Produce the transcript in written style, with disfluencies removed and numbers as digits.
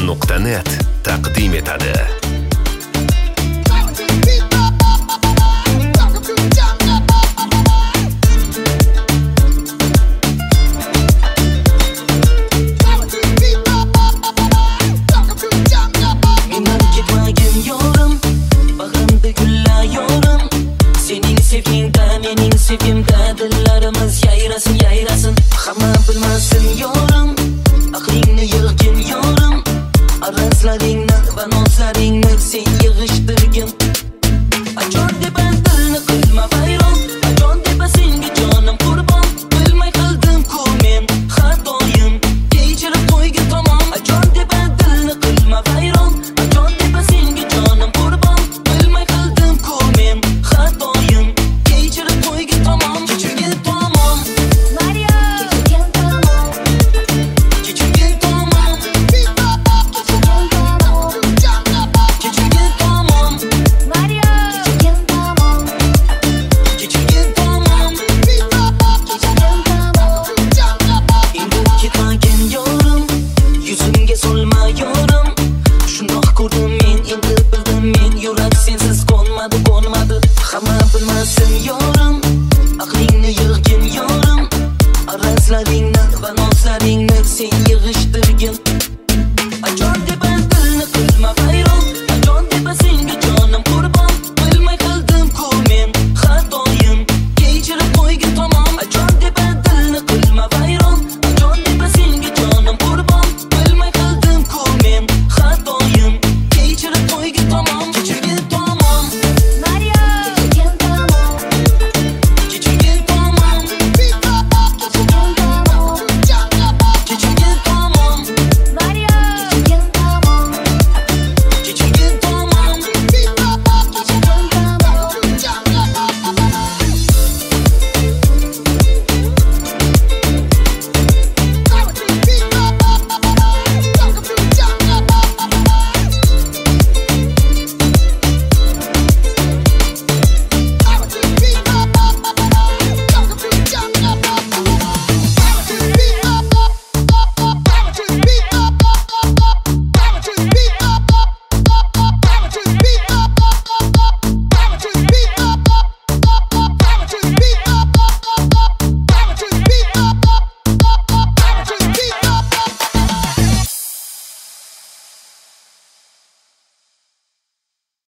Media.net taqdim etadi. Sevgimda dillarimiz yayrasın, yayrasın. Hamma bilmasin yorim, aqlingni yig'gin yorim. Arazlaringni va nozlaringni sen yig'ishtirgin. Ajon deb dilni qilma vayron, ajon deb senga jonim qurbon. Bilmay qildim-ku men xatoyim, kechirib qo'ygin tamom. Ajon deb dilni qilma vayron, ajon deb senga jonim qurbon. Bilmay qildim-ku men xatoyim, kechirib qo'ygin tamom. Kechirgin tamom Mario, kechirgin tamom, kechirgin tamom, kechirgin tamom, kechirgin tamom Mario, kechirgin tamom, kechirgin tamom, kechirgin tamom. Endi ketmagin yorim, yuzimga solma yorim. Shundoq ko'rdim men, endi bildim men, yurak sensiz qo'nmadi, qo'nmadi. Hamma bilmasin yorim, aqlingni yig'gin yorim. Arazlaringni va nozlaringni sen yig'ishtirgin. Ajon deb dilni qilma